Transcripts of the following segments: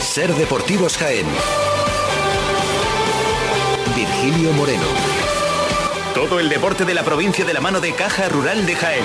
Ser Deportivos Jaén. Virgilio Moreno. Todo el deporte de la provincia de la mano de Caja Rural de Jaén.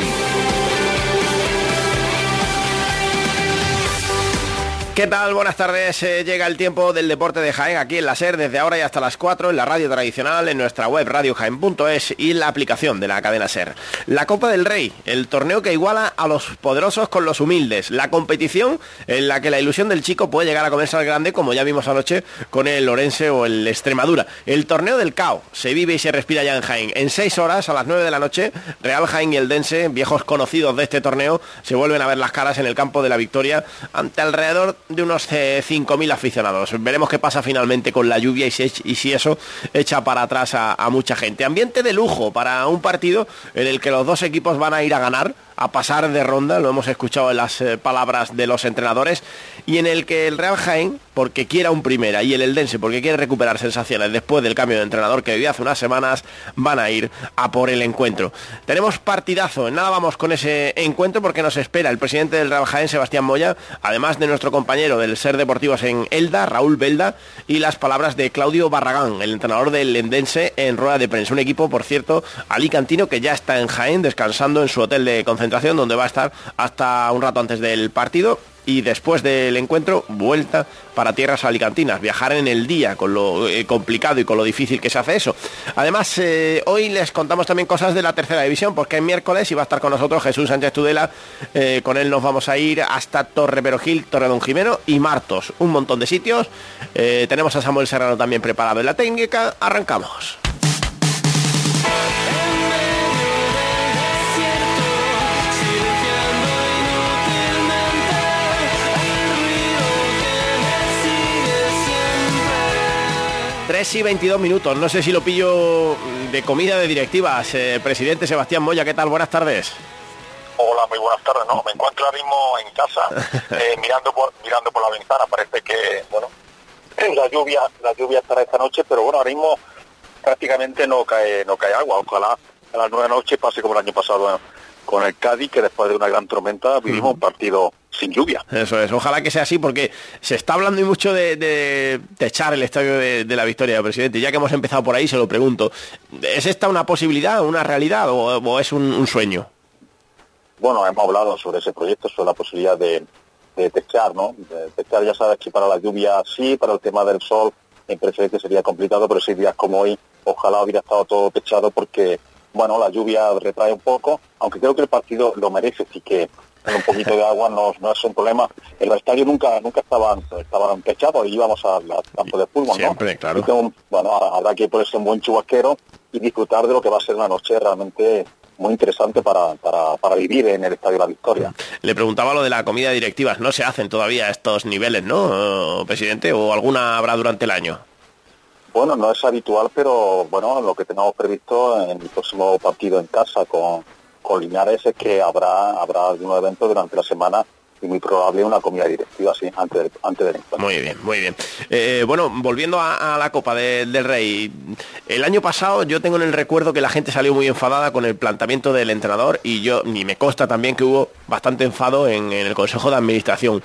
¿Qué tal? Buenas tardes. Llega el tiempo del deporte de Jaén aquí en la SER desde ahora y hasta las 4 en la radio tradicional, en nuestra web radiojaén.es y en la aplicación de la cadena SER. La Copa del Rey, el torneo que iguala a los poderosos con los humildes. La competición en la que la ilusión del chico puede llegar a comerse al grande, como ya vimos anoche con el Orense o el Extremadura. El torneo del CAO se vive y se respira ya en Jaén. En 6 horas, a las 9 de la noche, Real Jaén y Eldense, viejos conocidos de este torneo, se vuelven a ver las caras en el campo de la Victoria ante alrededor de unos 5.000 aficionados. Veremos qué pasa finalmente con la lluvia y si eso echa para atrás a mucha gente. Ambiente de lujo para un partido en el que los dos equipos van a ir a ganar, a pasar de ronda, lo hemos escuchado en las palabras de los entrenadores, y en el que el Real Jaén, porque quiera un primera, y el Eldense, porque quiere recuperar sensaciones después del cambio de entrenador que vivió hace unas semanas, van a ir a por el encuentro. Tenemos partidazo, en nada vamos con ese encuentro porque nos espera el presidente del Real Jaén, Sebastián Moya, además de nuestro compañero del Ser Deportivos en Elda, Raúl Belda, y las palabras de Claudio Barragán, el entrenador del Eldense, en rueda de prensa. Un equipo, por cierto, alicantino, que ya está en Jaén descansando en su hotel de concentración, donde va a estar hasta un rato antes del partido, y después del encuentro, vuelta para tierras alicantinas. Viajar en el día, con lo complicado y con lo difícil que se hace eso. Además, hoy les contamos también cosas de la tercera división, porque es miércoles y va a estar con nosotros Jesús Sánchez Tudela. Con él nos vamos a ir hasta Torre Perojil, Torre Don Jimeno y Martos. Un montón de sitios. Tenemos a Samuel Serrano también preparado en la técnica. Arrancamos. 3:22. No sé si lo pillo de comida de directivas. Presidente Sebastián Moya, ¿qué tal? Buenas tardes. Hola, muy buenas tardes. No, me encuentro ahora mismo en casa, mirando por la ventana. Parece que, bueno, la lluvia estará esta noche, pero bueno, ahora mismo prácticamente no cae agua. Ojalá a las 9 de la noche pase como el año pasado con el Cádiz, que después de una gran tormenta vivimos un partido sin lluvia. Eso es, ojalá que sea así, porque se está hablando mucho de echar el estadio de la Victoria, presidente. Ya que hemos empezado por ahí, se lo pregunto, ¿es esta una posibilidad, una realidad o es un sueño? Bueno, hemos hablado sobre ese proyecto, sobre la posibilidad de techar, ¿no? De techar, ya sabes que para la lluvia sí, para el tema del sol en precedente sería complicado, pero si días como hoy, ojalá hubiera estado todo techado, porque bueno, la lluvia retrae un poco, aunque creo que el partido lo merece, así que un poquito de agua no es un problema. En los estadios nunca estaban techados y íbamos al campo de fútbol, siempre, ¿no? Claro. Entonces, bueno, habrá que ponerse un buen chubasquero y disfrutar de lo que va a ser una noche realmente muy interesante para vivir en el Estadio de la Victoria. Le preguntaba lo de la comida de directivas. No se hacen todavía estos niveles, ¿no, presidente? ¿O alguna habrá durante el año? Bueno, no es habitual, pero bueno, lo que tenemos previsto en el próximo partido en casa con Linares es que habrá algún evento durante la semana y muy probable una comida directiva, sí, antes del encuentro. Muy bien. Bueno, volviendo a la Copa del Rey, el año pasado yo tengo en el recuerdo que la gente salió muy enfadada con el planteamiento del entrenador y me consta también que hubo bastante enfado en el Consejo de Administración.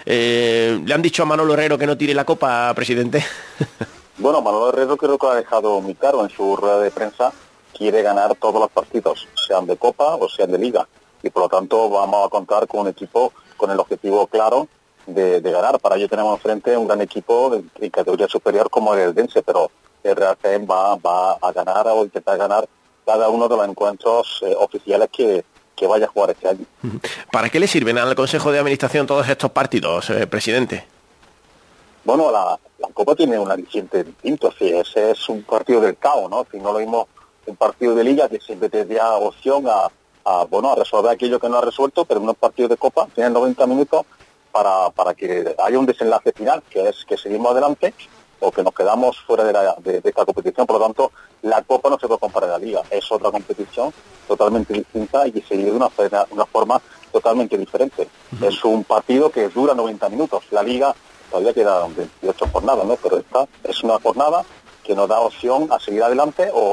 ¿Le han dicho a Manolo Herrero que no tire la Copa, presidente? Bueno, Manolo Herrero creo que lo ha dejado muy claro en su rueda de prensa. Quiere ganar todos los partidos, sean de Copa o sean de Liga. Y por lo tanto vamos a contar con un equipo con el objetivo claro de ganar. Para ello tenemos enfrente un gran equipo en categoría superior como el Eldense, pero el Real Jaén va a ganar o intentar ganar cada uno de los encuentros oficiales que vaya a jugar este año. ¿Para qué le sirven al Consejo de Administración todos estos partidos, presidente? Bueno, la Copa tiene un aliciente distinto, sí, ese es un partido del CAO, ¿no? Si no lo mismo un partido de Liga que siempre te da opción a resolver aquello que no ha resuelto, pero en un partido de Copa tiene 90 minutos para que haya un desenlace final, que es que seguimos adelante o que nos quedamos fuera de esta competición. Por lo tanto, la Copa no se puede comparar a la Liga, es otra competición totalmente distinta y que se vive de una forma totalmente diferente. Es un partido que dura 90 minutos. La Liga todavía quedan 28 jornadas, ¿no? Pero esta es una jornada que nos da opción a seguir adelante o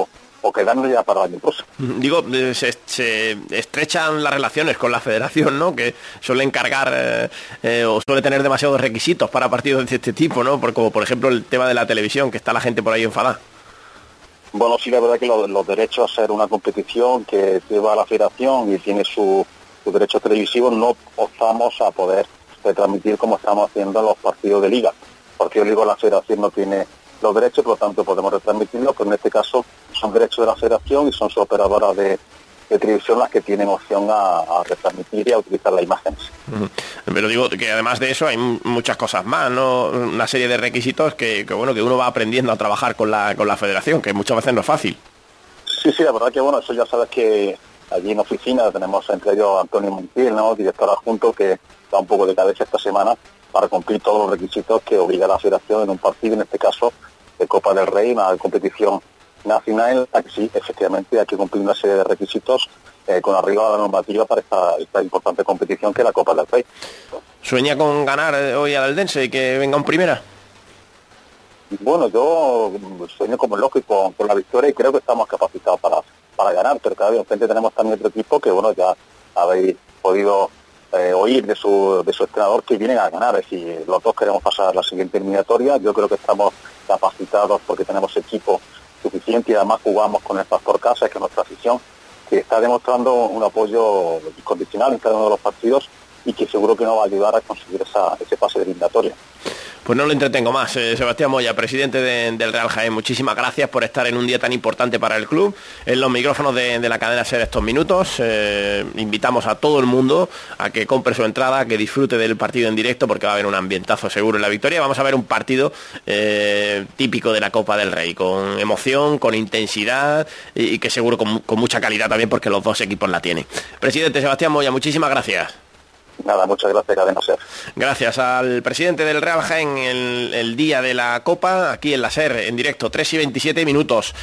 quedarnos ya para el año próximo. Digo, se estrechan las relaciones con la federación, ¿no? Que suele encargar o suele tener demasiados requisitos para partidos de este tipo, ¿no? Como por ejemplo el tema de la televisión, que está la gente por ahí enfadada. Bueno, sí, la verdad que los derechos a ser una competición que lleva a la federación y tiene sus derechos televisivos, no optamos a poder retransmitir como estamos haciendo los partidos de liga. Partidos de liga la federación no tiene los derechos, por lo tanto podemos retransmitirlos, pero en este caso son derechos de la federación y son sus operadoras de televisión las que tienen opción a retransmitir y a utilizar las imágenes. Pero digo que además de eso hay muchas cosas más, ¿no? Una serie de requisitos que uno va aprendiendo a trabajar con la federación, que muchas veces no es fácil. Sí, la verdad que bueno, eso ya sabes que allí en oficina tenemos entre ellos a Antonio Montiel, ¿no? Director adjunto, que da un poco de cabeza esta semana para cumplir todos los requisitos que obliga a la federación en un partido, en este caso de Copa del Rey, una competición nacional. Sí, efectivamente hay que cumplir una serie de requisitos con arriba de la normativa para esta importante competición que es la Copa del Rey. ¿Sueña con ganar hoy al Eldense y que venga en primera? Bueno, yo sueño como lógico con la victoria y creo que estamos capacitados para ganar, pero cada vez enfrente tenemos también otro equipo que bueno, ya habéis podido oír de su entrenador, que vienen a ganar. Es decir, los dos queremos pasar a la siguiente eliminatoria. Yo creo que estamos capacitados porque tenemos equipo suficiente y además jugamos con el factor casa, que es nuestra afición, que está demostrando un apoyo incondicional en cada uno de los partidos y que seguro que nos va a ayudar a conseguir ese pase de eliminatoria. Pues no lo entretengo más. Sebastián Moya, presidente del Real Jaén, muchísimas gracias por estar en un día tan importante para el club, en los micrófonos de la cadena SER estos minutos. Invitamos a todo el mundo a que compre su entrada, que disfrute del partido en directo, porque va a haber un ambientazo seguro en la victoria. Vamos a ver un partido típico de la Copa del Rey, con emoción, con intensidad y que seguro con mucha calidad también, porque los dos equipos la tienen. Presidente Sebastián Moya, muchísimas gracias. Nada, muchas gracias, Cadena SER. Gracias al presidente del Real Jaén, el día de la Copa, aquí en la SER, en directo, 3:27.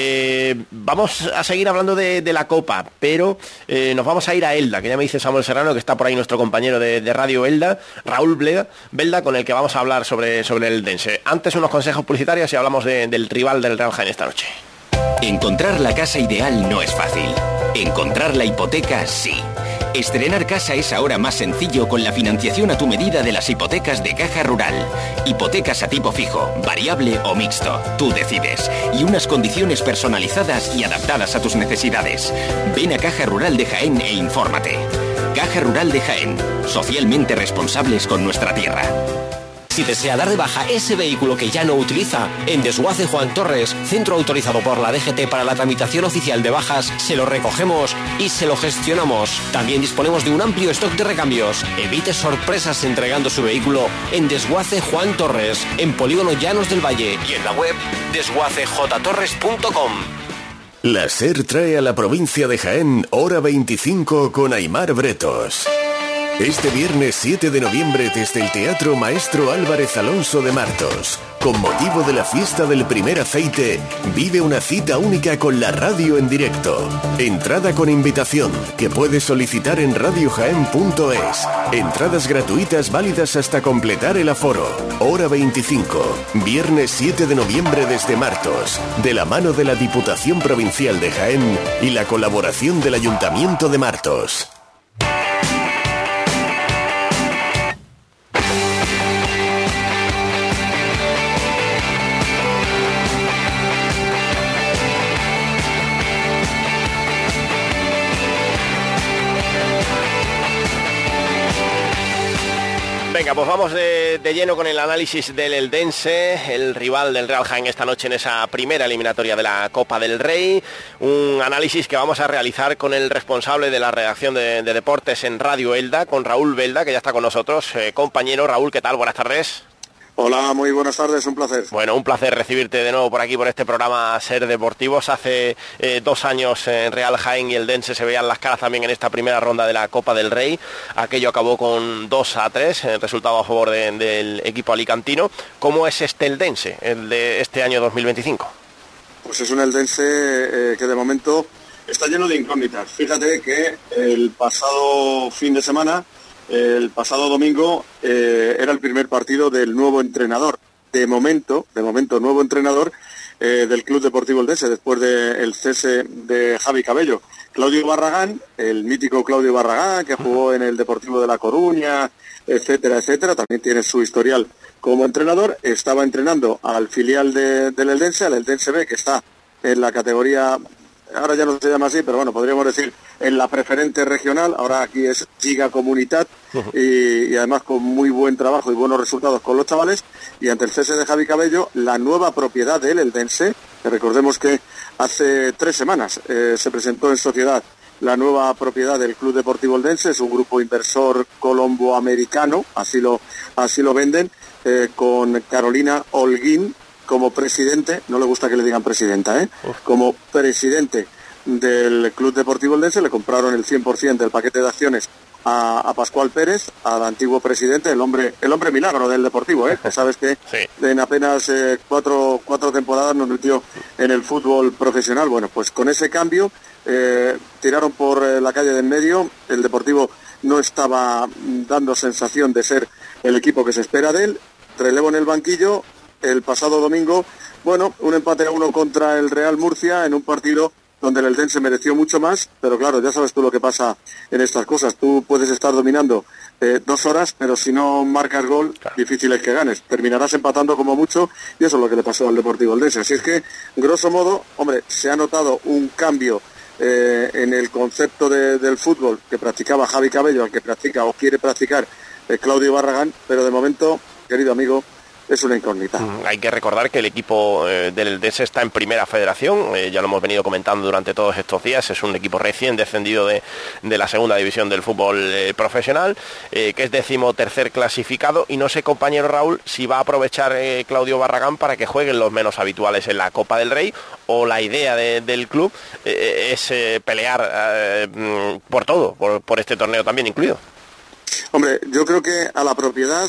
Vamos a seguir hablando de la Copa, pero nos vamos a ir a Elda, que ya me dice Samuel Serrano, que está por ahí nuestro compañero de Radio Elda, Raúl Belda, con el que vamos a hablar sobre el Eldense. Antes unos consejos publicitarios y hablamos del rival del Real Jaén esta noche. Encontrar la casa ideal no es fácil. Encontrar la hipoteca sí. Estrenar casa es ahora más sencillo con la financiación a tu medida de las hipotecas de Caja Rural. Hipotecas a tipo fijo, variable o mixto. Tú decides. Y unas condiciones personalizadas y adaptadas a tus necesidades. Ven a Caja Rural de Jaén e infórmate. Caja Rural de Jaén. Socialmente responsables con nuestra tierra. Si desea dar de baja ese vehículo que ya no utiliza, en Desguace Juan Torres, centro autorizado por la DGT para la tramitación oficial de bajas, se lo recogemos y se lo gestionamos. También disponemos de un amplio stock de recambios. Evite sorpresas entregando su vehículo en Desguace Juan Torres, en Polígono Llanos del Valle y en la web desguacejtorres.com. La SER trae a la provincia de Jaén Hora 25 con Aimar Bretos. Este viernes 7 de noviembre desde el Teatro Maestro Álvarez Alonso de Martos, con motivo de la fiesta del primer aceite, vive una cita única con la radio en directo. Entrada con invitación, que puedes solicitar en radiojaen.es. Entradas gratuitas válidas hasta completar el aforo. Hora 25, viernes 7 de noviembre desde Martos, de la mano de la Diputación Provincial de Jaén y la colaboración del Ayuntamiento de Martos. Venga, pues vamos de lleno con el análisis del Eldense, el rival del Real Jaén esta noche en esa primera eliminatoria de la Copa del Rey. Un análisis que vamos a realizar con el responsable de la redacción de deportes en Radio Elda, con Raúl Belda, que ya está con nosotros. Compañero Raúl, ¿qué tal? Buenas tardes. Hola, muy buenas tardes, un placer. Bueno, un placer recibirte de nuevo por aquí, por este programa SER Deportivos. Hace 2 años en Real Jaén y Eldense se veían las caras también en esta primera ronda de la Copa del Rey. Aquello acabó con 2-3, resultado a favor del equipo alicantino. ¿Cómo es este Eldense, el de este año 2025? Pues es un Eldense que de momento está lleno de incógnitas. Fíjate que el pasado fin de semana, el pasado domingo, era el primer partido del nuevo entrenador. De momento, nuevo entrenador, del Club Deportivo Eldense después del cese de Javi Cabello. Claudio Barragán, el mítico Claudio Barragán, que jugó en el Deportivo de La Coruña, etcétera, etcétera, también tiene su historial como entrenador. Estaba entrenando al filial del Eldense, al Eldense B, que está en la categoría, ahora ya no se llama así, pero bueno, podríamos decir en la preferente regional, ahora aquí es Liga Comunitat, y además con muy buen trabajo y buenos resultados con los chavales. Y ante el cese de Javi Cabello, la nueva propiedad del Eldense, que recordemos que hace 3 semanas se presentó en sociedad la nueva propiedad del Club Deportivo Eldense, es un grupo inversor colombo-americano, así lo venden, con Carolina Holguín como presidente, no le gusta que le digan presidenta, como presidente del Club Deportivo Eldense. Le compraron el 100% del paquete de acciones a Pascual Pérez, al antiguo presidente, el hombre milagro del Deportivo, sabes que sí, en apenas 4 temporadas nos metió en el fútbol profesional. Bueno, pues con ese cambio tiraron por la calle del medio. El Deportivo no estaba dando sensación de ser el equipo que se espera de él. Relevo en el banquillo el pasado domingo, bueno, un empate a 1 contra el Real Murcia en un partido donde el Eldense mereció mucho más, pero claro, ya sabes tú lo que pasa en estas cosas. Tú puedes estar dominando 2 horas, pero si no marcas gol, claro, difícil es que ganes. Terminarás empatando como mucho, y eso es lo que le pasó al Deportivo Eldense. Así es que, grosso modo, hombre, se ha notado un cambio en el concepto del fútbol que practicaba Javi Cabello, al que practica o quiere practicar Claudio Barragán, pero de momento, querido amigo, es una incógnita. Hay que recordar que el equipo del Eldense está en primera federación, ya lo hemos venido comentando durante todos estos días. Es un equipo recién descendido de la segunda división del fútbol profesional, que es 13º clasificado, y no sé, compañero Raúl, si va a aprovechar Claudio Barragán para que jueguen los menos habituales en la Copa del Rey, o la idea del club es pelear por todo, por este torneo también incluido. Hombre, yo creo que a la propiedad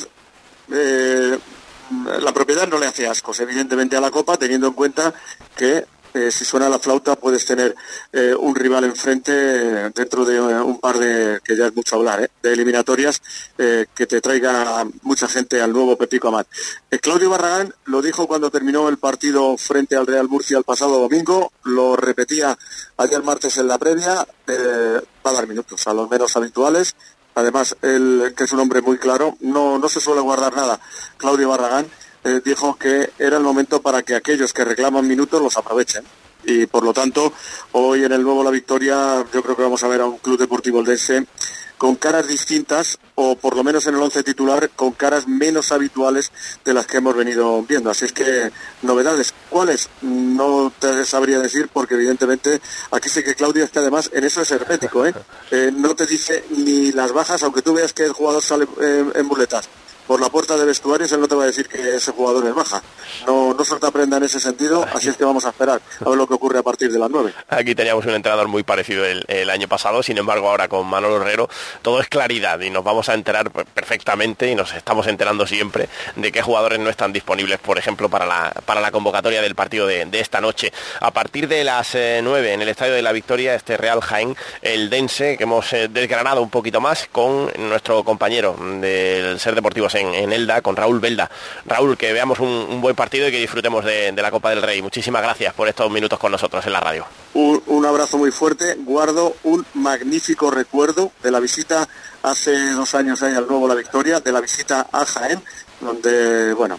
no le hace ascos, evidentemente, a la Copa, teniendo en cuenta que si suena la flauta puedes tener un rival enfrente dentro de un par de, que ya es mucho hablar, de eliminatorias, que te traiga mucha gente al nuevo Pepico Amat. Claudio Barragán lo dijo cuando terminó el partido frente al Real Murcia el pasado domingo, lo repetía ayer martes en la previa, va a dar minutos a los menos habituales. Además, él, que es un hombre muy claro, no se suele guardar nada. Claudio Barragán dijo que era el momento para que aquellos que reclaman minutos los aprovechen. Y por lo tanto, hoy en el nuevo La Victoria, yo creo que vamos a ver a un Club Deportivo Eldense con caras distintas, o por lo menos en el 11 titular, con caras menos habituales de las que hemos venido viendo. Así es que, novedades, ¿cuáles? No te sabría decir, porque evidentemente aquí sí que Claudio es que además en eso es hermético, no te dice ni las bajas, aunque tú veas que el jugador sale en muletas por la puerta de vestuarios, él no te va a decir que ese jugador es baja. No suelta prenda en ese sentido, así es que vamos a esperar a ver lo que ocurre a partir de las 9. Aquí teníamos un entrenador muy parecido el año pasado, sin embargo ahora con Manolo Herrero todo es claridad, y nos vamos a enterar perfectamente, y nos estamos enterando siempre, de qué jugadores no están disponibles, por ejemplo, para la convocatoria del partido de esta noche. A partir de las 9 en el Estadio de la Victoria, este Real Jaén Eldense, que hemos desgranado un poquito más con nuestro compañero del Ser Deportivos en Elda, con Raúl Belda. Raúl, que veamos un buen partido y que disfrutemos de la Copa del Rey. Muchísimas gracias por estos minutos con nosotros en la radio. Un abrazo muy fuerte. Guardo un magnífico recuerdo de la visita hace 2 años al nuevo La Victoria, de la visita a Jaén, donde, bueno,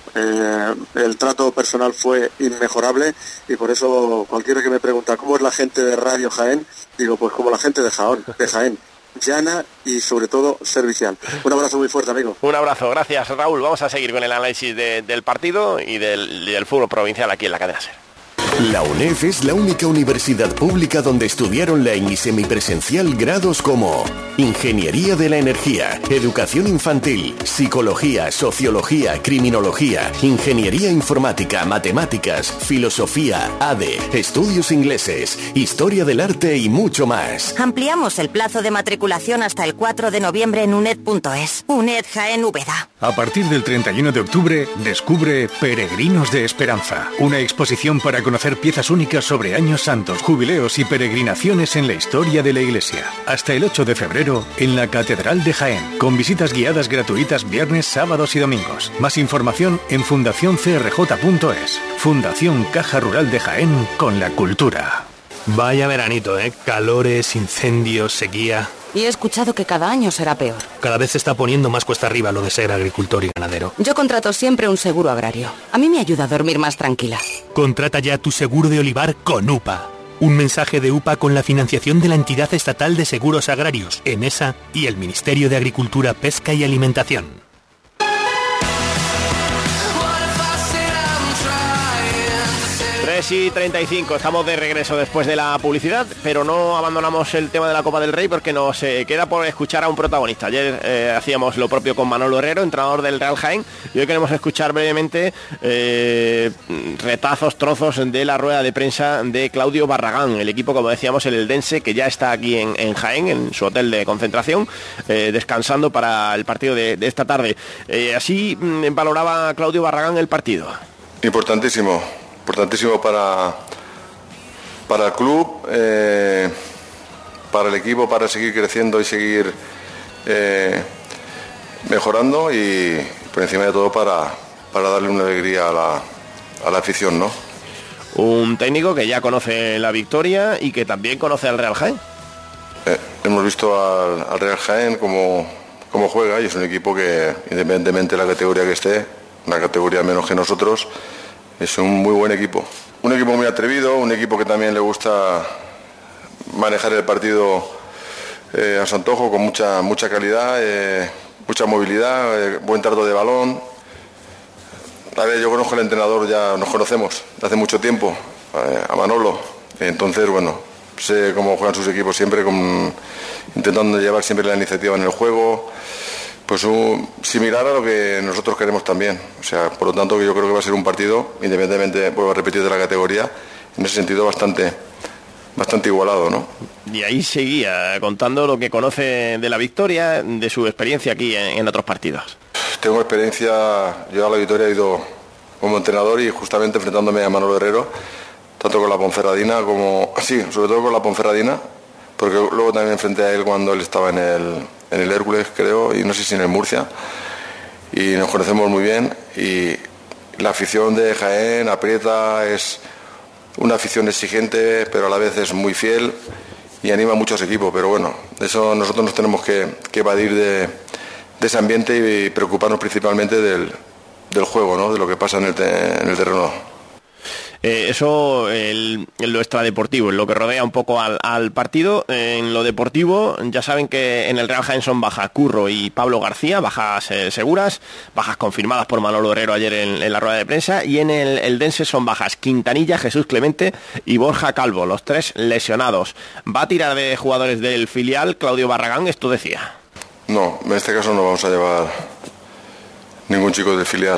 el trato personal fue inmejorable, y por eso cualquiera que me pregunta cómo es la gente de Radio Jaén, digo, pues como la gente de Jaén. Llana y sobre todo servicial. Un abrazo muy fuerte, amigo. Un abrazo, gracias, Raúl. Vamos a seguir con el análisis del partido y del fútbol provincial aquí en la cadena SER. La UNEF es la única universidad pública donde estudiar online y semipresencial grados como Ingeniería de la Energía, Educación Infantil, Psicología, Sociología, Criminología, Ingeniería Informática, Matemáticas, Filosofía, ADE, Estudios Ingleses, Historia del Arte y mucho más. Ampliamos el plazo de matriculación hasta el 4 de noviembre en UNED.es. UNED Jaén Úbeda. A partir del 31 de octubre, descubre Peregrinos de Esperanza, una exposición para conocer conocer piezas únicas sobre años santos, jubileos y peregrinaciones en la historia de la Iglesia. Hasta el 8 de febrero en la Catedral de Jaén, con visitas guiadas gratuitas viernes, sábados y domingos. Más información en fundacioncrj.es. Fundación Caja Rural de Jaén con la cultura. Vaya veranito, ¿eh? Calores, incendios, sequía. Y he escuchado que cada año será peor. Cada vez se está poniendo más cuesta arriba lo de ser agricultor y ganadero. Yo contrato siempre un seguro agrario. A mí me ayuda a dormir más tranquila. Contrata ya tu seguro de olivar con UPA. Un mensaje de UPA con la financiación de la Entidad Estatal de Seguros Agrarios, ENESA, y el Ministerio de Agricultura, Pesca y Alimentación. 3:35, estamos de regreso después de la publicidad, pero no abandonamos el tema de la Copa del Rey porque nos queda por escuchar a un protagonista. Ayer hacíamos lo propio con Manolo Herrero, entrenador del Real Jaén, y hoy queremos escuchar brevemente retazos, trozos de la rueda de prensa de Claudio Barragán, el equipo, como decíamos, el Eldense, que ya está aquí en Jaén, en su hotel de concentración, descansando para el partido de esta tarde. Así valoraba Claudio Barragán el partido. Importantísimo para el club, para el equipo, para seguir creciendo y seguir mejorando, y por encima de todo para darle una alegría a la afición, ¿no? Un técnico que ya conoce la victoria y que también conoce al Real Jaén. Hemos visto al Real Jaén cómo juega, y es un equipo que, independientemente de la categoría que esté, una categoría menos que nosotros, es un muy buen equipo. Un equipo muy atrevido, un equipo que también le gusta manejar el partido a su antojo, con mucha calidad, mucha movilidad, buen trato de balón. A ver, yo conozco al entrenador, ya nos conocemos de hace mucho tiempo, a Manolo. Entonces, bueno, sé cómo juegan sus equipos siempre, intentando llevar siempre la iniciativa en el juego. Pues similar a lo que nosotros queremos también. O sea, por lo tanto, yo creo que va a ser un partido, independientemente, vuelvo a repetir, de la categoría, en ese sentido bastante igualado, ¿no? Y ahí seguía contando lo que conoce de la victoria, de su experiencia aquí en otros partidos. Tengo experiencia, yo a la victoria he ido como entrenador y justamente enfrentándome a Manolo Herrero, tanto con la Ponferradina sobre todo con la Ponferradina, porque luego también enfrenté a él cuando él estaba en el Hércules, creo, y no sé si en el Murcia, y nos conocemos muy bien, y la afición de Jaén aprieta, es una afición exigente, pero a la vez es muy fiel y anima a muchos equipos. Pero bueno, eso nosotros nos tenemos que evadir de ese ambiente y preocuparnos principalmente del juego, ¿no? De lo que pasa en el terreno. Eso en lo extradeportivo, en lo que rodea un poco al partido. En lo deportivo, ya saben que en el Real Jaén son baja Curro y Pablo García, bajas seguras, bajas confirmadas por Manolo Herrero ayer en la rueda de prensa, y en el Eldense son bajas Quintanilla, Jesús Clemente y Borja Calvo, los tres lesionados. ¿Va a tirar de jugadores del filial Claudio Barragán? Esto decía. No, en este caso no vamos a llevar ningún chico del filial.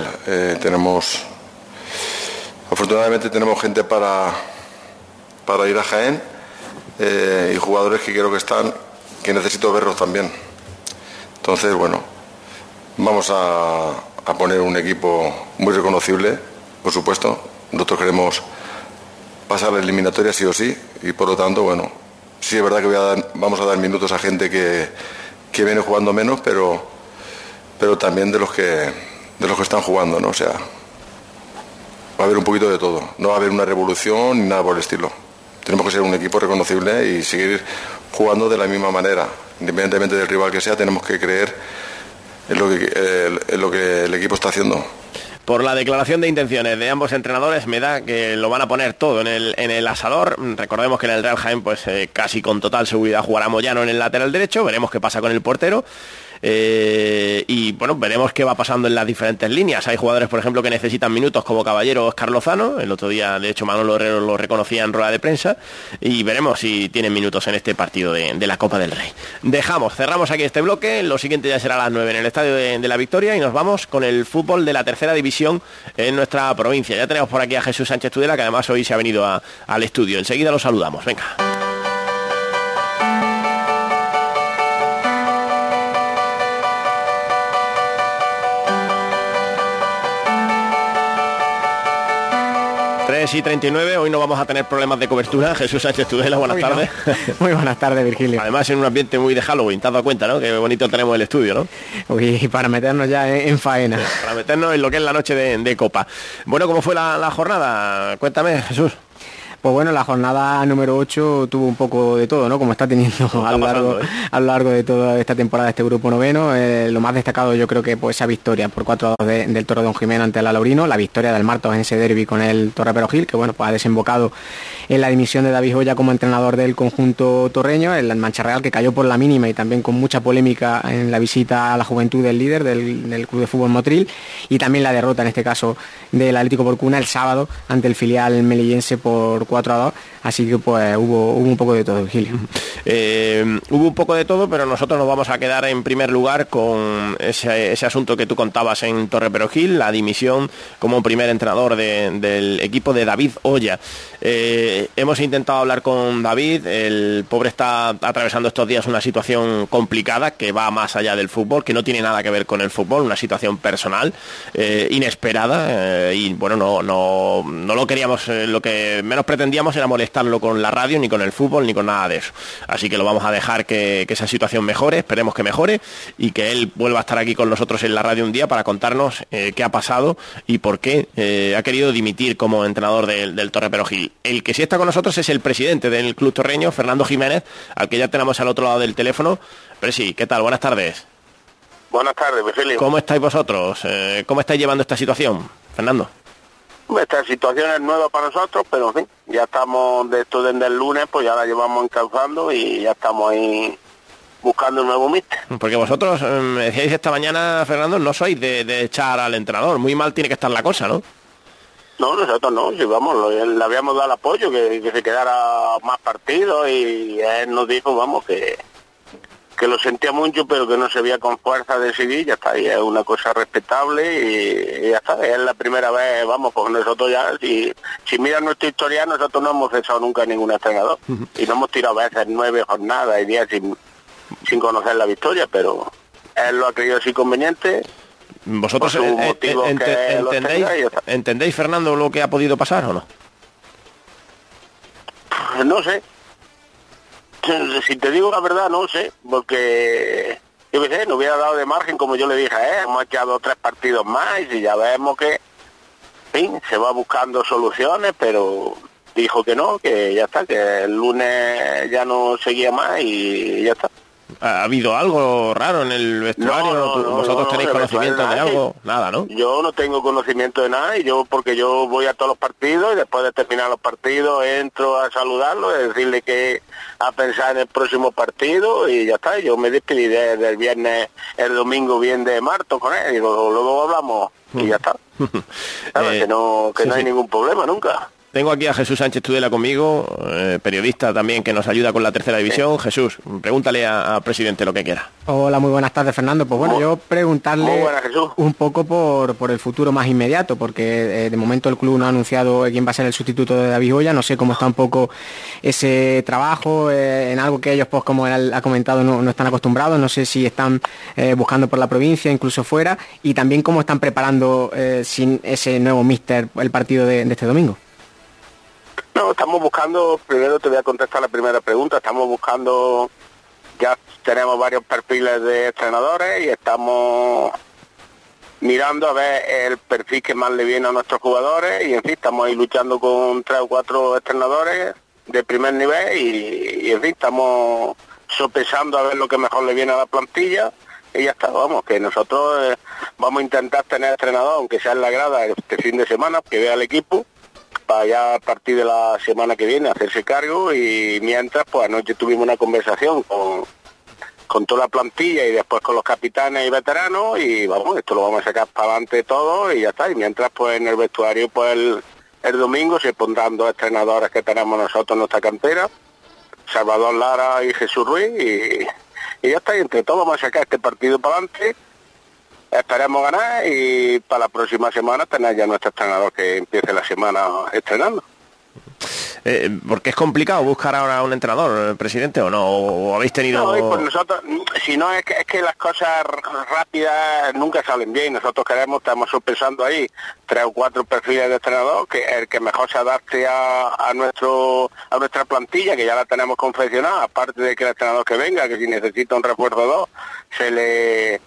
Afortunadamente tenemos gente para ir a Jaén, y jugadores que creo que necesito verlos también. Entonces, bueno, vamos a poner un equipo muy reconocible, por supuesto. Nosotros queremos pasar la eliminatoria sí o sí, y por lo tanto, bueno, sí es verdad que vamos a dar minutos a gente que viene jugando menos, pero también de los que están jugando, ¿no? O sea, va a haber un poquito de todo, no va a haber una revolución ni nada por el estilo. Tenemos que ser un equipo reconocible y seguir jugando de la misma manera, independientemente del rival que sea. Tenemos que creer en lo que el equipo está haciendo. Por la declaración de intenciones de ambos entrenadores, me da que lo van a poner todo en el asador. Recordemos que en el Real Jaén, pues casi con total seguridad jugará Moyano en el lateral derecho. Veremos qué pasa con el portero. Y bueno, veremos qué va pasando en las diferentes líneas. Hay jugadores, por ejemplo, que necesitan minutos, como Caballero o Oscar Lozano. El otro día, de hecho, Manolo Herrero lo reconocía en rueda de prensa, y veremos si tienen minutos en este partido de la Copa del Rey. Cerramos aquí este bloque. Lo siguiente ya será a las 9 en el Estadio de la Victoria, y nos vamos con el fútbol de la tercera división en nuestra provincia. Ya tenemos por aquí a Jesús Sánchez Tudela, que además hoy se ha venido al estudio. Enseguida lo saludamos. Venga. 3:39, hoy no vamos a tener problemas de cobertura. Jesús Sánchez Tudela, buenas tardes. Muy buenas tardes, Virgilio. Además, en un ambiente muy de Halloween, te has dado cuenta, ¿no? Qué bonito tenemos el estudio, ¿no? Uy, para meternos ya en faena. Para meternos en lo que es la noche de Copa. Bueno, ¿cómo fue la jornada? Cuéntame, Jesús. Pues bueno, la jornada número 8 tuvo un poco de todo, ¿no? Como está teniendo a lo largo de toda esta temporada este grupo noveno. Lo más destacado yo creo que pues esa victoria por 4-2 del Torredón Jimeno ante el Alaurino, la victoria del Martos en ese derbi con el Torre Perogil, que bueno, pues ha desembocado en la dimisión de David Oya como entrenador del conjunto torreño, el Mancha Real, que cayó por la mínima y también con mucha polémica en la visita a la juventud del líder del Club de Fútbol Motril, y también la derrota en este caso del Atlético Porcuna el sábado ante el filial melillense por 4-2, así que pues hubo un poco de todo, Virgilio. Hubo un poco de todo, pero nosotros nos vamos a quedar en primer lugar con ese asunto que tú contabas en Torre Perogil, la dimisión como primer entrenador del equipo de David Oya. Hemos intentado hablar con David, el pobre está atravesando estos días una situación complicada que va más allá del fútbol, que no tiene nada que ver con el fútbol, una situación personal, inesperada, y bueno, no lo queríamos, lo que menos pretendíamos era molestarlo con la radio, ni con el fútbol, ni con nada de eso. Así que lo vamos a dejar que esa situación mejore, esperemos que mejore, y que él vuelva a estar aquí con nosotros en la radio un día para contarnos qué ha pasado y por qué ha querido dimitir como entrenador del Torre Perogil. El que sí está con nosotros es el presidente del club torreño, Fernando Jiménez, al que ya tenemos al otro lado del teléfono. Presi, ¿qué tal? Buenas tardes. Buenas tardes, Virgilio. ¿Cómo estáis vosotros? ¿Cómo estáis llevando esta situación, Fernando? Esta situación es nueva para nosotros, pero en fin, ya estamos de esto desde el lunes, pues ya la llevamos encauzando y ya estamos ahí buscando un nuevo míster. Porque vosotros, me decíais esta mañana, Fernando, no sois de echar al entrenador, muy mal tiene que estar la cosa, ¿no? No, nosotros no, si vamos, le habíamos dado el apoyo, que se quedara más partidos, y él nos dijo, vamos, que lo sentía mucho, pero que no se veía con fuerza de seguir, ya está, y es una cosa respetable, y ya está, es la primera vez, vamos, pues nosotros ya, si miran nuestra historia, nosotros no hemos cesado nunca a ningún entrenador, y no hemos tirado a veces 9 jornadas y días sin conocer la victoria, pero él lo ha creído así conveniente. ¿Vosotros entendéis, Fernando, lo que ha podido pasar o no? No sé. Si te digo la verdad, no sé, porque yo qué sé, no hubiera dado de margen, como yo le dije a él, hemos echado 3 partidos más y ya vemos que, en fin, se va buscando soluciones, pero dijo que no, que ya está, que el lunes ya no seguía más y ya está. ¿Ha habido algo raro en el vestuario? ¿Vosotros tenéis conocimiento de algo? Nada, ¿no? Yo no tengo conocimiento de nada, porque yo voy a todos los partidos y después de terminar los partidos entro a saludarlo, a decirle que a pensar en el próximo partido y ya está. Yo me despedí del viernes, el domingo bien de Martos con él y luego hablamos y ya está. ¿Sabes? Que no hay ningún problema nunca. Tengo aquí a Jesús Sánchez Tudela conmigo, periodista también que nos ayuda con la tercera división. Jesús, pregúntale al presidente lo que quiera. Hola, muy buenas tardes, Fernando. Pues bueno, yo preguntarle un poco por el futuro más inmediato, porque de momento el club no ha anunciado quién va a ser el sustituto de David Oya. No sé cómo está un poco ese trabajo, en algo que ellos, pues como él ha comentado, no están acostumbrados. No sé si están buscando por la provincia, incluso fuera, y también cómo están preparando sin ese nuevo míster el partido de este domingo. No, estamos buscando, primero te voy a contestar la primera pregunta, estamos buscando, ya tenemos varios perfiles de entrenadores y estamos mirando a ver el perfil que más le viene a nuestros jugadores y en fin, estamos ahí luchando con 3 o 4 entrenadores de primer nivel y en fin, estamos sopesando a ver lo que mejor le viene a la plantilla y ya está, vamos, que nosotros vamos a intentar tener entrenador, aunque sea en la grada este fin de semana, que vea el equipo, para ya a partir de la semana que viene hacerse cargo y mientras pues anoche tuvimos una conversación con toda la plantilla y después con los capitanes y veteranos y vamos, esto lo vamos a sacar para adelante todo y ya está, y mientras pues en el vestuario pues el domingo se pondrán 2 entrenadores que tenemos nosotros en nuestra cantera, Salvador Lara y Jesús Ruiz y ya está, y entre todos vamos a sacar este partido para adelante. Esperemos ganar y para la próxima semana tener ya nuestro entrenador que empiece la semana estrenando. Porque es complicado buscar ahora un entrenador, presidente, ¿o no? ¿O habéis tenido...? No, pues nosotros, si no, es que las cosas rápidas nunca salen bien. Nosotros estamos pensando ahí 3 o 4 perfiles de entrenador, que el que mejor se adapte a nuestra plantilla, que ya la tenemos confeccionada, aparte de que el entrenador que venga, que si necesita un refuerzo 2, se le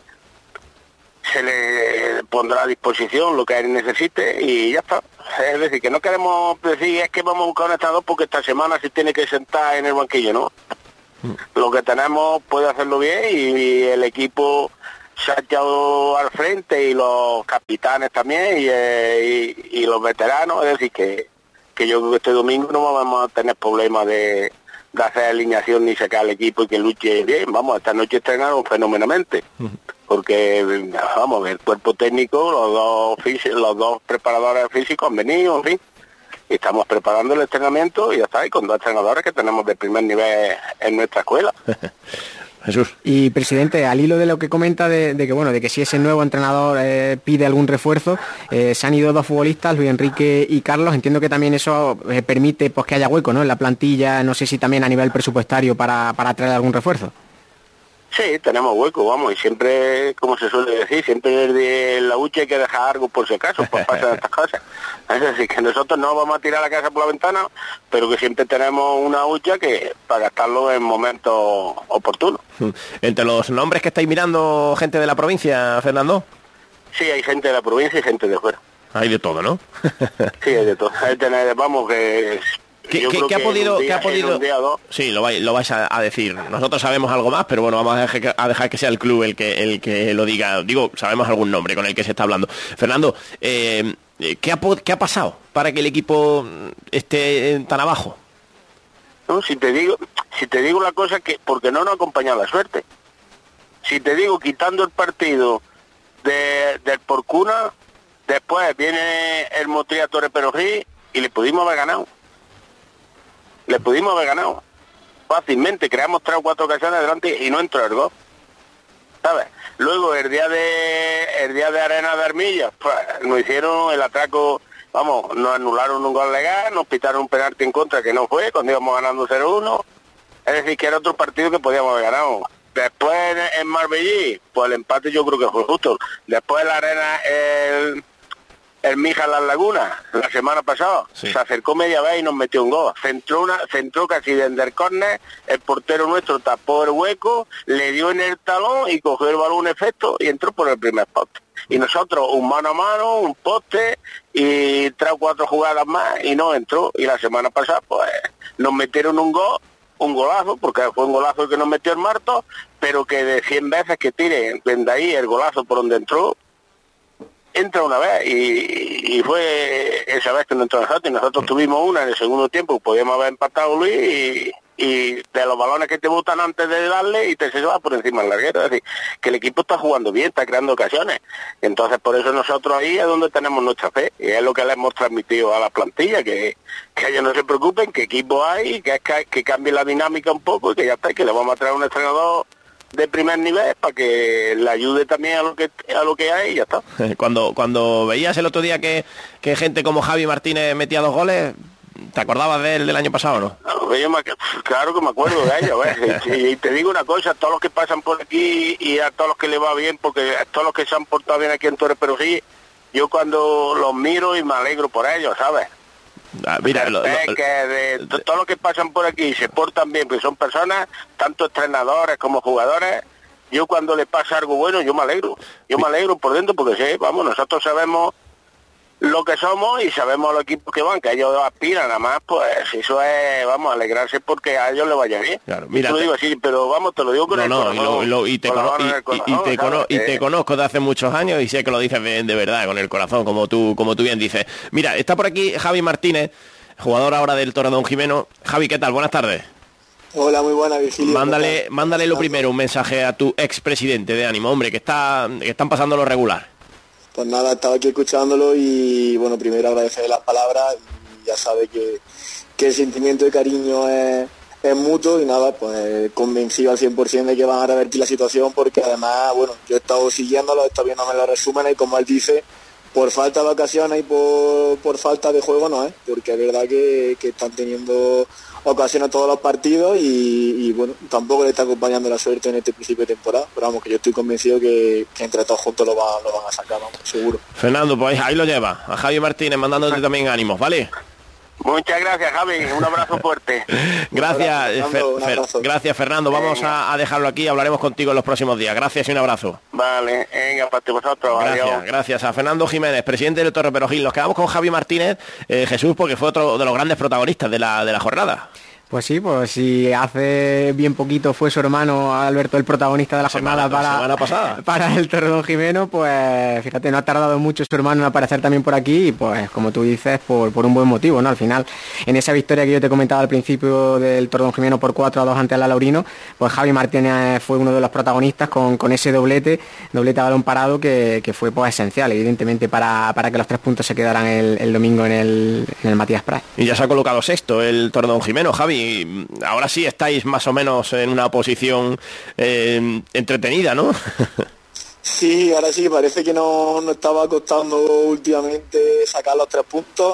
pondrá a disposición lo que él necesite y ya está. Es decir, que no queremos decir es que vamos a buscar un entrenador porque esta semana se tiene que sentar en el banquillo, ¿no? Lo que tenemos puede hacerlo bien y el equipo se ha echado al frente y los capitanes también y los veteranos. Es decir, que yo creo que este domingo no vamos a tener problemas de hacer alineación ni sacar al equipo y que luche bien. Vamos, esta noche estrenaron fenomenalmente. Porque, vamos, el cuerpo técnico, los dos preparadores físicos han venido, en fin, y estamos preparando el entrenamiento y ya está, y con 2 entrenadores que tenemos de primer nivel en nuestra escuela. Jesús. Y, presidente, al hilo de lo que comenta de que si ese nuevo entrenador pide algún refuerzo, se han ido 2 futbolistas, Luis Enrique y Carlos. Entiendo que también eso permite pues que haya hueco, ¿no?, en la plantilla, no sé si también a nivel presupuestario para traer algún refuerzo. Sí, tenemos hueco, vamos, y siempre, como se suele decir, siempre desde la hucha hay que dejar algo por si acaso, pues pasan estas cosas. Es decir, que nosotros no vamos a tirar la casa por la ventana, pero que siempre tenemos una hucha que para gastarlo en momentos oportunos. Entre los nombres que estáis mirando, gente de la provincia, Fernando. Sí, hay gente de la provincia y gente de fuera. Hay de todo, ¿no? Sí, hay de todo. Vamos, que... ¿Qué ha podido? Sí, lo vais a decir. Nosotros sabemos algo más, pero bueno, vamos a dejar que sea el club el que lo diga. Digo, sabemos algún nombre con el que se está hablando. Fernando, ¿qué ha pasado para que el equipo esté tan abajo? No, si te digo la cosa, que porque no nos ha acompañado la suerte. Si te digo, quitando el partido del Porcuna, después viene el Motril Torre Perojí y le pudimos haber ganado. Fácilmente, creamos 3 o 4 ocasiones delante y no entró el gol, ¿sabes? Luego el día de Arena de Armilla, pues, nos hicieron el atraco, vamos, nos anularon un gol legal, nos pitaron un penalti en contra que no fue, cuando íbamos ganando 0-1, es decir, que era otro partido que podíamos haber ganado. Después en Marbellí, pues el empate yo creo que fue justo. Después la Arena, el Mija Las Lagunas, la semana pasada, sí, se acercó media vez y nos metió un gol. Centró casi desde el córner, el portero nuestro tapó el hueco, le dio en el talón y cogió el balón efecto y entró por el primer poste. Y nosotros un mano a mano, un poste y 3 o 4 jugadas más y no entró. Y la semana pasada pues nos metieron un golazo, porque fue un golazo el que nos metió el Marto, pero que de 100 veces que tire desde ahí el golazo por donde entró, entra una vez y fue esa vez que no entró nosotros, y nosotros tuvimos una en el segundo tiempo, podíamos haber empatado, Luis, y de los balones que te botan antes de darle y te se va por encima del larguero. Es decir, que el equipo está jugando bien, está creando ocasiones, entonces por eso nosotros ahí es donde tenemos nuestra fe, y es lo que le hemos transmitido a la plantilla, que ellos no se preocupen, que equipo hay, que cambie la dinámica un poco y que ya está, que le vamos a traer un entrenador de primer nivel para que le ayude también a lo que hay y ya está. Cuando veías el otro día que gente como Javi Martínez metía 2 goles, ¿te acordabas de él del año pasado o no? Claro que me acuerdo de ellos, y te digo una cosa, a todos los que pasan por aquí y a todos los que le va bien, porque a todos los que se han portado bien aquí en Torre Perojí, yo cuando los miro y me alegro por ellos, ¿sabes? Mira, todos los que pasan por aquí y se portan bien, porque son personas, tanto entrenadores como jugadores, yo cuando les pasa algo bueno, yo me alegro por dentro, porque sí, vamos, nosotros sabemos lo que somos y sabemos los equipos que van, que ellos aspiran, nada más, pues eso es, vamos, alegrarse porque a ellos les vaya bien. Claro, mira, te lo digo así, pero vamos, te lo digo con el corazón. Y te conozco de hace muchos años y sé que lo dices de verdad, con el corazón, como tú bien dices. Mira, está por aquí Javi Martínez, jugador ahora del Torre Don Jimeno. Javi, ¿qué tal? Buenas tardes. Hola, muy buena, Virgilio. Mándale lo primero, un mensaje a tu expresidente de ánimo, hombre, que están pasando lo regular. Pues nada, estaba aquí escuchándolo y bueno, primero agradecer las palabras y ya sabe que el sentimiento de cariño es mutuo y nada, pues convencido al 100% de que van a revertir la situación, porque además, bueno, yo he estado siguiéndolo, he estado viéndome los resúmenes y como él dice, por falta de ocasiones y por falta de juego no es, porque es verdad que están teniendo ocasiones todos los partidos y bueno, tampoco le está acompañando la suerte en este principio de temporada, pero vamos, que yo estoy convencido que entre todos juntos lo van a sacar, vamos, seguro. Fernando, pues ahí lo lleva, a Javi Martínez mandándote también ánimos, ¿vale? Muchas gracias, Javi, un abrazo fuerte. Gracias, gracias, Fernando, vamos a dejarlo aquí, hablaremos contigo en los próximos días. Gracias y un abrazo. Vale, venga, para vosotros. Gracias a Fernando Jiménez, presidente del Torre Perojil. Nos quedamos con Javi Martínez, Jesús, porque fue otro de los grandes protagonistas de la jornada. Pues sí, pues si hace bien poquito fue su hermano Alberto el protagonista de la jornada para el Torredón Jimeno, pues fíjate, no ha tardado mucho su hermano en aparecer también por aquí y pues como tú dices, por un buen motivo, ¿no? Al final, en esa victoria que yo te comentaba al principio del Torredón Jimeno por 4-2 ante el Alaurino, pues Javi Martínez fue uno de los protagonistas con ese doblete a balón parado que fue pues esencial, evidentemente, para que los 3 puntos se quedaran el domingo en el Matías Prat. Y ya se ha colocado sexto el Torredón Jimeno, Javi. Ahora sí estáis más o menos en una posición entretenida, ¿no? Sí, ahora sí, parece que no estaba costando últimamente sacar los 3 puntos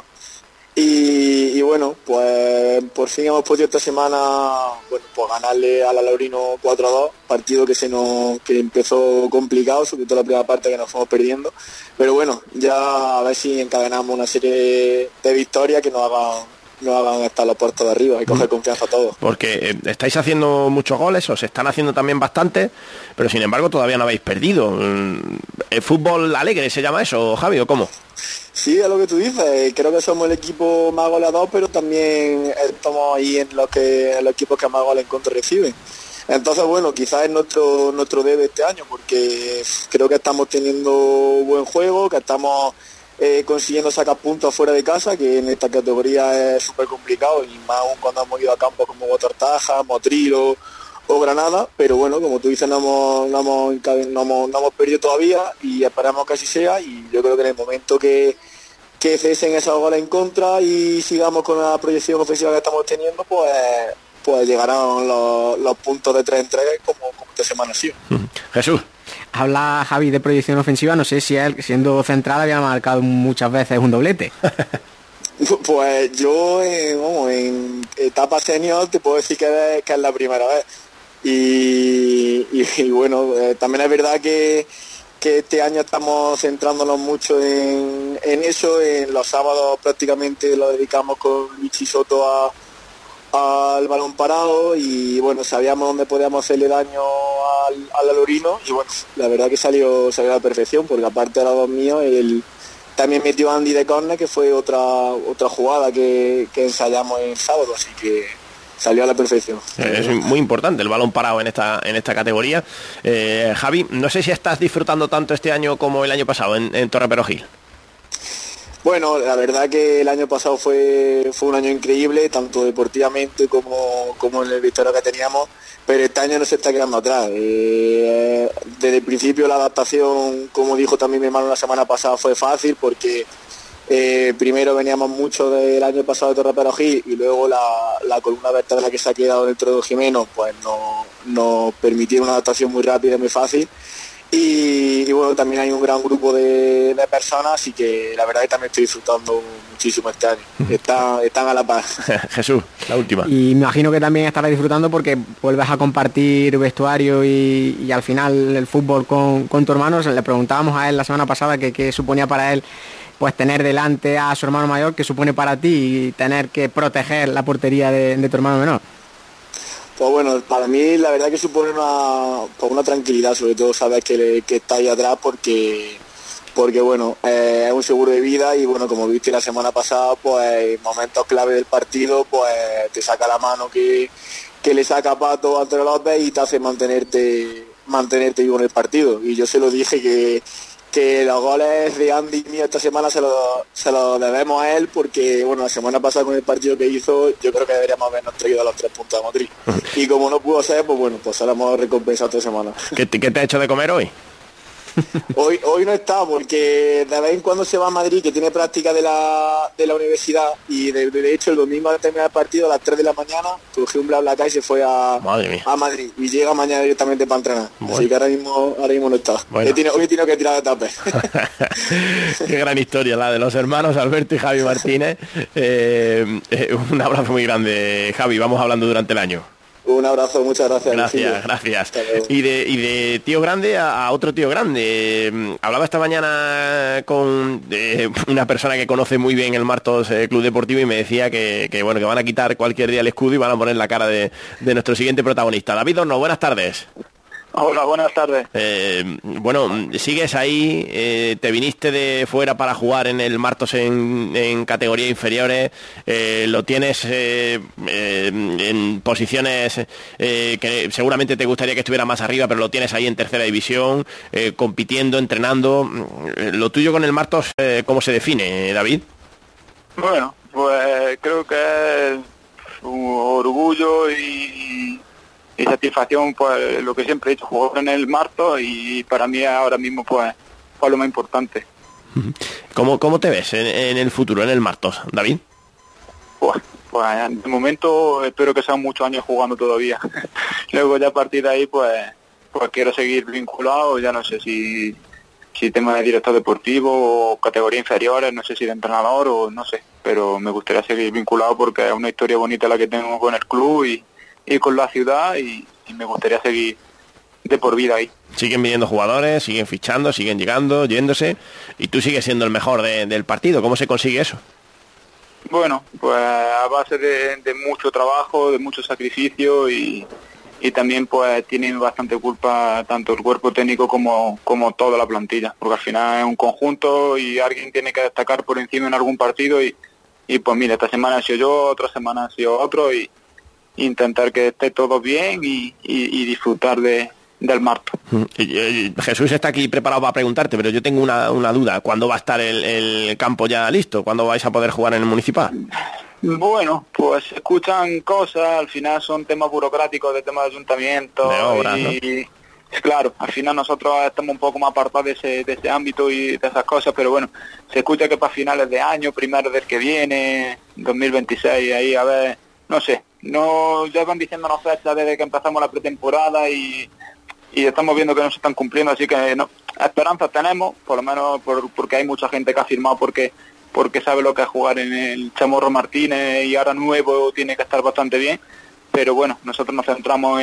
y bueno, pues por fin hemos podido esta semana pues ganarle al Alaurino 4-2, partido que empezó complicado, sobre todo la primera parte que nos fuimos perdiendo, pero bueno, ya a ver si encadenamos una serie de victorias que nos hagan estar los puestos de arriba y coger confianza a todos. Porque estáis haciendo muchos goles, os están haciendo también bastante, pero sin embargo todavía no habéis perdido. ¿El fútbol alegre se llama eso, Javi, o cómo? Sí, es lo que tú dices, creo que somos el equipo más goleador, pero también estamos ahí en los equipos que más goles en contra reciben. Entonces, bueno, quizás es nuestro debe este año, porque creo que estamos teniendo buen juego, que estamos consiguiendo sacar puntos fuera de casa, que en esta categoría es súper complicado, y más aún cuando hemos ido a campos como Botortaja, Motril o Granada, pero bueno, como tú dices, no hemos perdido todavía y esperamos que así sea, y yo creo que en el momento que cesen esos goles en contra y sigamos con la proyección ofensiva que estamos teniendo, pues llegarán los puntos de 3 en 3 como esta semana ha sido. Jesús. Habla Javi de proyección ofensiva, no sé si él, siendo central, había marcado muchas veces un doblete. Pues yo en etapa senior te puedo decir que es la primera vez. Y bueno, también es verdad que este año estamos centrándonos mucho en eso. En los sábados prácticamente lo dedicamos con Luigi Soto al balón parado y bueno, sabíamos dónde podíamos hacerle daño al Alaurino y bueno, la verdad que salió a la perfección, porque aparte de los dos míos, él también metió a Andy de córner, que fue otra jugada que ensayamos el sábado, así que salió a la perfección. Es muy importante el balón parado en esta categoría. Javi, no sé si estás disfrutando tanto este año como el año pasado en Torre Perojil. Bueno, la verdad que el año pasado fue un año increíble, tanto deportivamente como en el victoria que teníamos, pero este año no se está quedando atrás. Desde el principio la adaptación, como dijo también mi hermano la semana pasada, fue fácil, porque primero veníamos mucho del año pasado de Torre Perojil y luego la columna vertebral que se ha quedado dentro de Jimeno, pues nos permitió una adaptación muy rápida y muy fácil. Y bueno, también hay un gran grupo de personas, así que la verdad que también estoy disfrutando muchísimo este año. Están a la par. Jesús, la última. Y me imagino que también estarás disfrutando porque vuelves a compartir vestuario y al final el fútbol con tu hermano. Le preguntábamos a él la semana pasada qué suponía para él pues tener delante a su hermano mayor, qué supone para ti y tener que proteger la portería de tu hermano menor. Pues bueno, para mí la verdad que supone una tranquilidad, sobre todo saber que está ahí atrás, porque bueno, es un seguro de vida y bueno, como viste la semana pasada, pues momentos clave del partido, pues te saca la mano que le saca a Pato a Antonio López y te hace mantenerte vivo en el partido. Y yo se lo dije que los goles de Andy y mío esta semana se lo debemos a él, porque bueno, la semana pasada con el partido que hizo, yo creo que deberíamos habernos traído los 3 puntos de Motril. Y como no pudo ser, pues bueno, pues ahora hemos recompensado esta semana. ¿Qué te ha hecho de comer hoy? Hoy no está porque de vez en cuando se va a Madrid, que tiene práctica de la universidad, y de hecho el domingo al terminar el partido a las 3 de la mañana cogió un BlaBlaCar y se fue a Madrid y llega mañana directamente para entrenar. Bueno. Así que ahora mismo no está. Bueno. Hoy tiene que tirar de tape. Qué gran historia la de los hermanos Alberto y Javi Martínez. Un abrazo muy grande, Javi, vamos hablando durante el año. Un abrazo, muchas gracias. Gracias. Y de tío grande a otro tío grande. Hablaba esta mañana con una persona que conoce muy bien el Martos Club Deportivo y me decía que van a quitar cualquier día el escudo y van a poner la cara de nuestro siguiente protagonista. David Horno, buenas tardes. Hola, buenas tardes. Sigues ahí, te viniste de fuera para jugar en el Martos en categorías inferiores, lo tienes en posiciones que seguramente te gustaría que estuviera más arriba, pero lo tienes ahí en tercera división, compitiendo, entrenando. ¿Lo tuyo con el Martos cómo se define, David? Bueno, pues creo que es un orgullo y satisfacción, pues lo que siempre he dicho, jugar en el Martos, y para mí ahora mismo pues lo más importante. ¿Cómo te ves en el futuro en el Martos, David? Pues de momento espero que sean muchos años jugando todavía. Luego ya a partir de ahí pues quiero seguir vinculado, ya no sé si tema de director deportivo o categoría inferiores, no sé si de entrenador o no sé, pero me gustaría seguir vinculado porque es una historia bonita la que tengo con el club y con la ciudad, y me gustaría seguir de por vida ahí. Siguen viniendo jugadores, siguen fichando, siguen llegando, yéndose, y tú sigues siendo el mejor del partido. ¿Cómo se consigue eso? Bueno, pues a base de mucho trabajo, de mucho sacrificio, y también pues tienen bastante culpa tanto el cuerpo técnico como toda la plantilla, porque al final es un conjunto y alguien tiene que destacar por encima en algún partido, y pues mira, esta semana ha sido yo, otra semana ha sido otro, y intentar que esté todo bien y disfrutar del Martos. Jesús está aquí preparado para preguntarte, pero yo tengo una duda. ¿Cuándo va a estar el campo ya listo? ¿Cuándo vais a poder jugar en el Municipal? Bueno, pues se escuchan cosas, al final son temas burocráticos de temas de ayuntamiento, de obras, ¿no? Claro, al final nosotros estamos un poco más apartados de ese ámbito y de esas cosas, pero bueno, se escucha que para finales de año, primero del que viene, 2026, ahí a ver, no sé. No, ya van diciéndonos fechas desde que empezamos la pretemporada y estamos viendo que no se están cumpliendo, así que no, esperanzas tenemos, por lo menos porque hay mucha gente que ha firmado porque sabe lo que es jugar en el Chamorro Martínez, y ahora nuevo tiene que estar bastante bien, pero bueno, nosotros nos centramos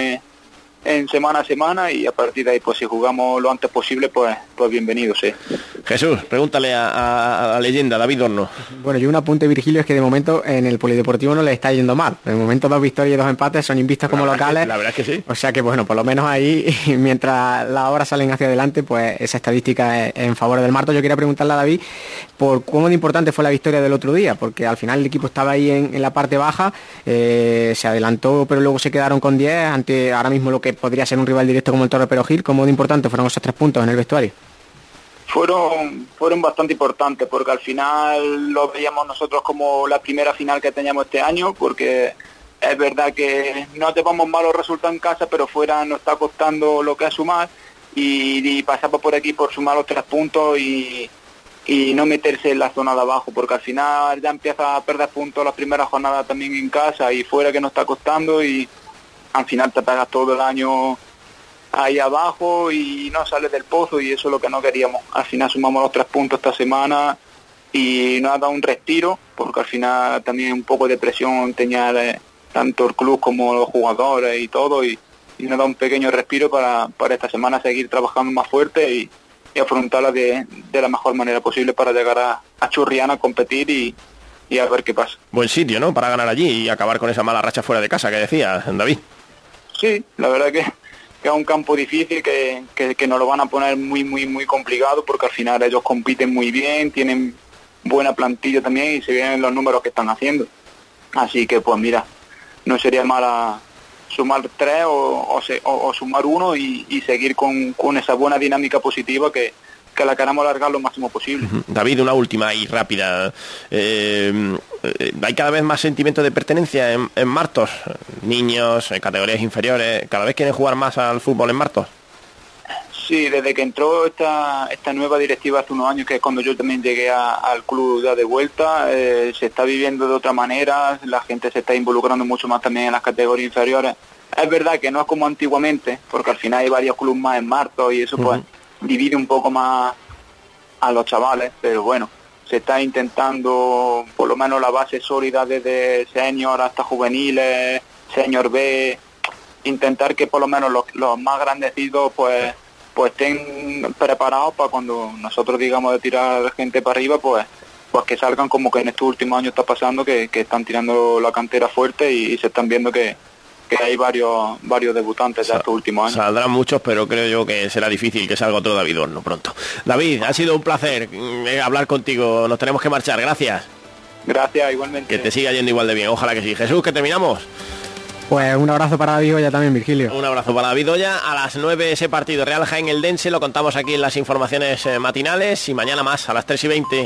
en semana a semana, y a partir de ahí pues si jugamos lo antes posible pues bienvenidos, sí. Jesús, pregúntale a la leyenda David Horno. Bueno, yo un apunte, Virgilio, es que de momento en el Polideportivo no le está yendo mal. De momento 2 victorias y 2 empates son invistos como locales. La verdad es que sí. O sea que bueno, por lo menos ahí, mientras las horas salen hacia adelante, pues esa estadística es en favor del Martos. Yo quería preguntarle a David por cómo de importante fue la victoria del otro día, porque al final el equipo estaba ahí en la parte baja, se adelantó pero luego se quedaron con 10 ante ahora mismo lo que podría ser un rival directo como el Torre Perogil. ¿Cómo de importante fueron esos 3 puntos en el vestuario? Fueron bastante importantes, porque al final lo veíamos nosotros como la primera final que teníamos este año, porque es verdad que no llevamos malos resultados en casa, pero fuera nos está costando lo que es sumar, y pasamos por aquí por sumar los 3 puntos y no meterse en la zona de abajo, porque al final ya empieza a perder puntos las primeras jornadas también en casa y fuera, que nos está costando, y al final te pegas todo el año ahí abajo y no sales del pozo, y eso es lo que no queríamos. Al final sumamos los 3 puntos esta semana y nos ha dado un respiro, porque al final también un poco de presión tenía tanto el club como los jugadores y todo, y nos da un pequeño respiro para esta semana seguir trabajando más fuerte y afrontarla de la mejor manera posible para llegar a Churriana a competir y a ver qué pasa. Buen sitio, ¿no?, para ganar allí y acabar con esa mala racha fuera de casa que decía David. Sí, la verdad que es un campo difícil, que nos lo van a poner muy, muy, muy complicado, porque al final ellos compiten muy bien, tienen buena plantilla también y se vienen los números que están haciendo. Así que pues mira, no sería mala sumar 3 o sumar 1 y seguir con esa buena dinámica positiva que la queramos alargar lo máximo posible. David, una última y rápida. Hay cada vez más sentimiento de pertenencia en Martos. Niños, categorías inferiores, cada vez quieren jugar más al fútbol en Martos. Sí, desde que entró esta nueva directiva hace unos años, que es cuando yo también llegué al club ya de vuelta, se está viviendo de otra manera, la gente se está involucrando mucho más también en las categorías inferiores. Es verdad que no es como antiguamente, porque al final hay varios clubes más en marzo y eso pues divide un poco más a los chavales, pero bueno, se está intentando por lo menos la base sólida desde senior hasta juveniles, senior B, intentar que por lo menos los más grandecitos pues estén preparados para cuando nosotros digamos de tirar gente para arriba, pues que salgan como que en estos últimos años está pasando, que están tirando la cantera fuerte y se están viendo que hay varios debutantes de estos últimos años. Saldrán muchos, pero creo yo que será difícil que salga otro David Horno pronto. David, ha sido un placer hablar contigo, nos tenemos que marchar, gracias. Gracias, igualmente. Que te siga yendo igual de bien, ojalá que sí. Jesús, que terminamos. Pues un abrazo para David Oya también, Virgilio. Un abrazo para David Oya. A las 9 ese partido Real Jaén Eldense, lo contamos aquí en las informaciones matinales, y mañana más a las 3:20.